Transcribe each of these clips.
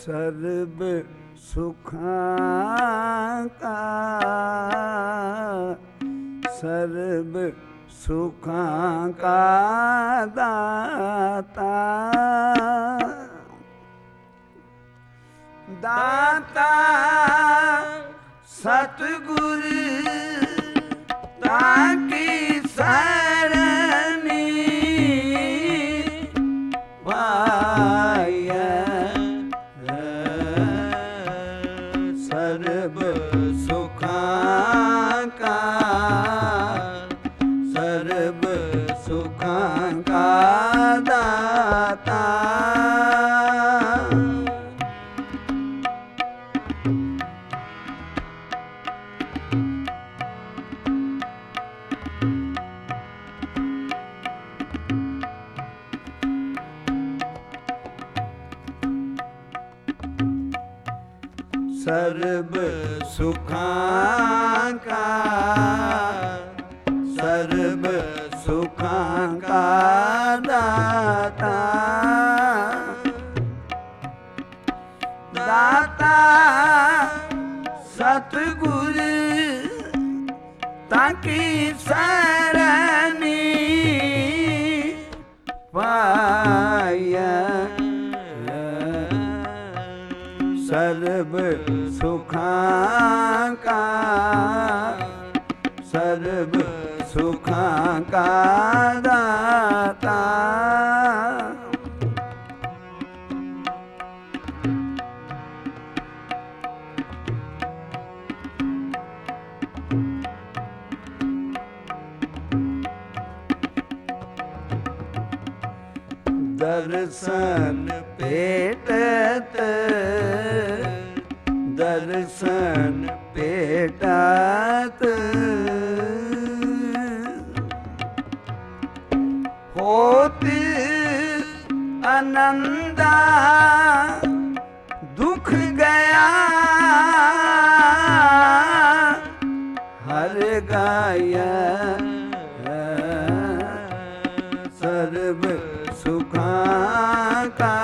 ਸਰਬ ਸੁਖਾਂ ਕਾ ਸਰਬ ਸੁਖਾਂ ਕਾ ਦਾਤਾ ਦਾਤਾ ਸਤਿਗੁਰ ਤਾਕੀ ਸਰਣੀ ਪਾਇਆ ਸਰਬ ਸੁਖਾਂ ਕਾ ਸਰਬ ਸੁਖਾਂ ਕਾ ਦਾਤਾ ਸਰਬ ਸੁਖਾਂ ਕਾ ਸਰਬ ਸੁਖਾਂ ਕਾ ਦਾਤਾ ਦਾਤਾ ਸਤਿਗੁਰ ਤਾਕੀ ਸਰਣੀ ਪਾਇਆ ਸਰਬ ਸੁਖਾਂ ਕਾ ਸਰਬ ਸੁਖਾਂ ਕਾ ਦਾਤਾ ਦਰਸ਼ਨ ਭੇਟਤ ਦਰਸ਼ਨ ਭੇਟਤ ਹੋਤ ਆਨੰਦਾ ਦੁਖ ਗਿਆ ਹਰ ਗਾਇਆ ਸਰਬ ਸੁਖਾਂ ਕਾ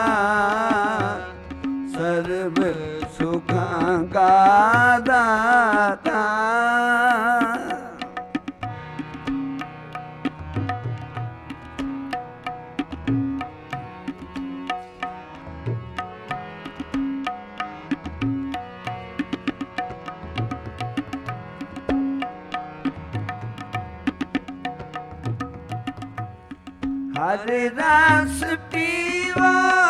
ਸਰਬ ਸੁਖਾਂ ਕਾ ਦਾਤਾ ਹਰ ਰਸ ਪੀਵਾ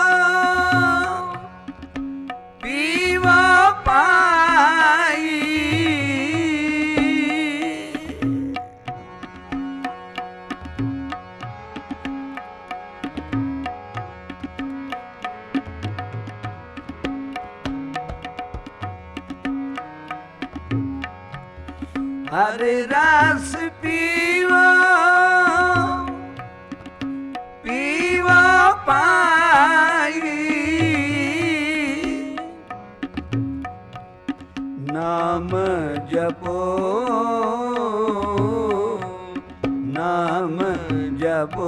ਪੀਵਾ ਪਾਈ ਹਰ ਰਸ ਪੀਵਾ ਪੀਵਾ ਪਾਈ ਨਾਮ ਜਪੋ ਨਾਮ ਜਪੋ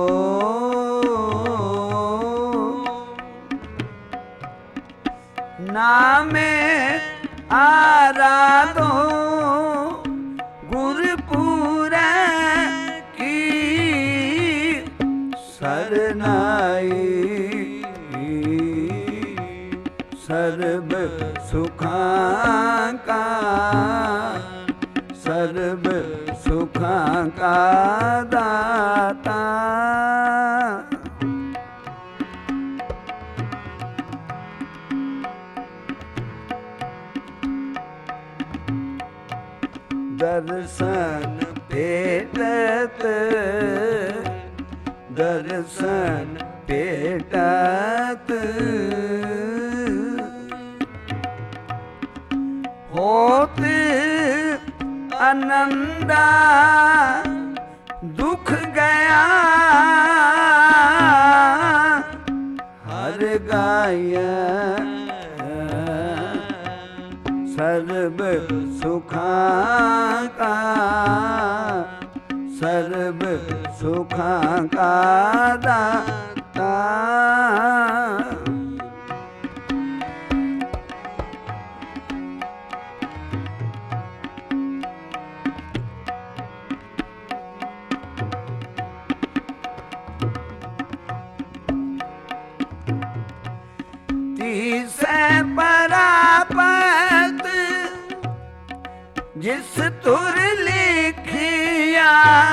ਨਾਮੇ ਆਰਾਧੋ ਗੁਰਪੂਰੈ ਕੀ ਸਰਨਾਈ ਸਰਬ ਸੁਖਾਂ ਕਾ ਸਰਬ ਸੁਖਾਂ ਕਾ ਦਾਤਾ ਦਰਸ਼ਨ ਭੇਟਤ ਦਰਸ਼ਨ ਭੇਟਤ ਹੋਤ ਆਨੰਦਾ ਦੁਖ ਗਿਆ ਹਰ ਗਾਇਆ ਸਰਬ ਸੁਖਾਂ ਕਾ ਸਰਬ ਸੁਖਾਂ ਕਾ ਦਾਤਾ जिस तुर लिखिया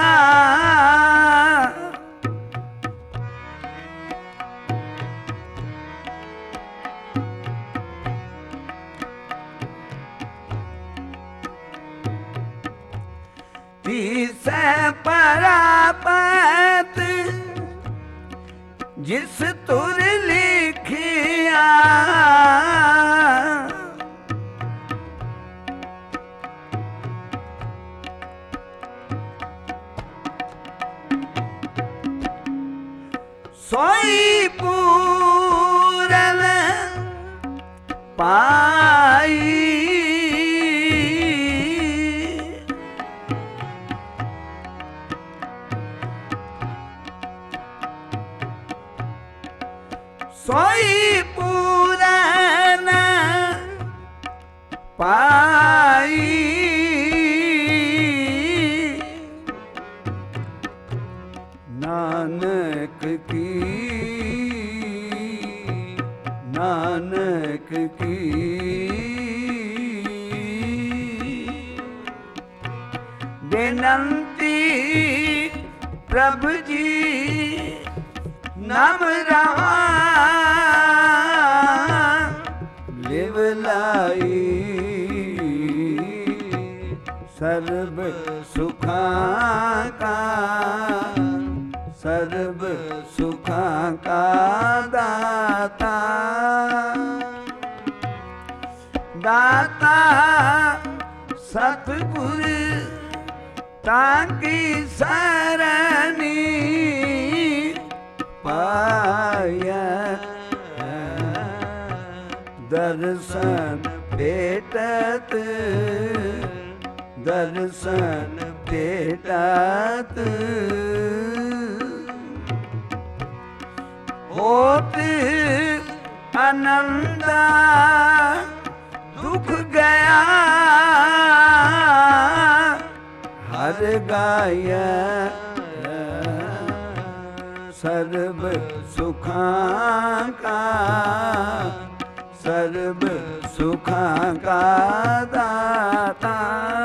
तीसै परापत जिस तुर लिखिया सोई पूरन पाई सोई पूरन पाई नानक की नानक की बेनंती प्रभु जी नाम रहा लिव लाई सर्व सुखा का सर्व सुखा का दाता दाता सतगुर ताकी सरनी पाया दर्शन भेटत दर्शन भेटत होत आनंदा दुख गया हर गाया सर्व सुखा का सर्व सुखा का दाता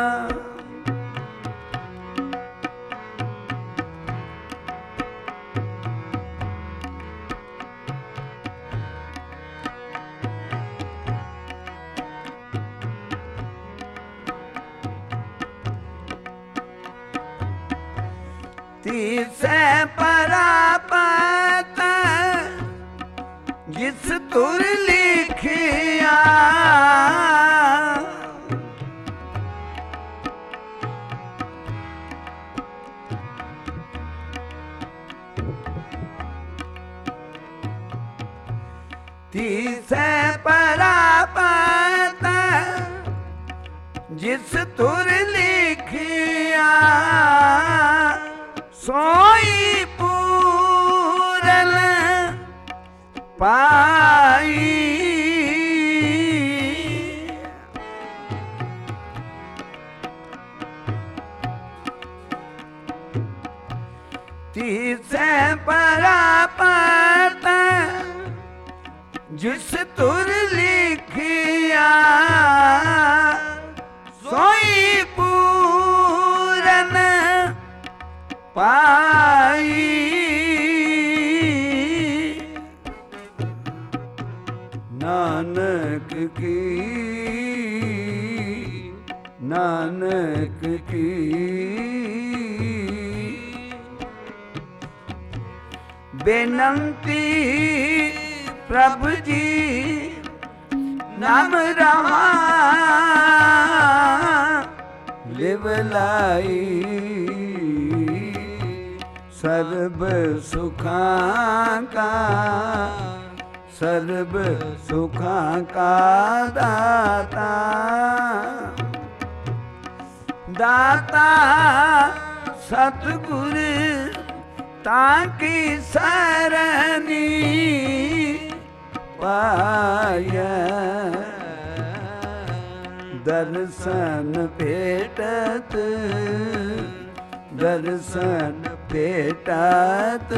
तीसै परापत जिस तुर लिखिया तीसै परापत जिस तुर लिखिया सोई पूरन पाई तीसै परापत जिस तुर लिखिया सोई पूरन पाई नानक की नानक की बेनंती प्रभु जी नाम रहा लिव लाई सर्व सुखा का सर्व सुखा का दाता दाता सतगुर ताकी सरनी पाया दर्शन भेटत दर्शन भेटत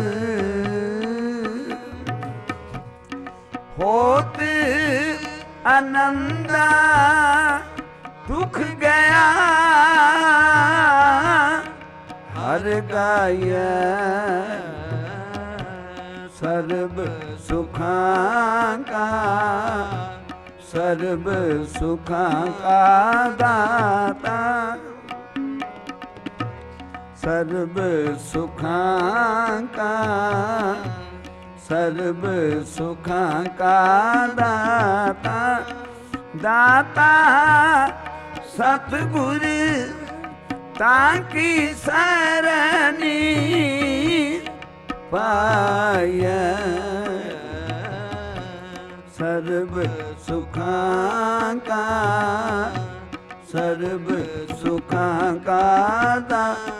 होत आनंदा दुख गया ਗਾਇਐ ਸਰਬ ਸੁਖਾਂ ਕਾ ਸਰਬ ਸੁਖਾਂ ਕਾ ਦਾਤਾ ਸਰਬ ਸੁਖਾਂ ਕਾ ਸਰਬ ਸੁਖਾਂ ਕਾ ਦਾਤਾ ਦਾਤਾ ਸਤਿਗੁਰ ਤਾਂ ਕੀ ਸਰਣੀ ਪਾਇਆ ਸਰਬ ਸੁਖਾਂ ਕਾ ਸਰਬ ਸੁਖਾਂ ਕਾ ਦਾਤਾ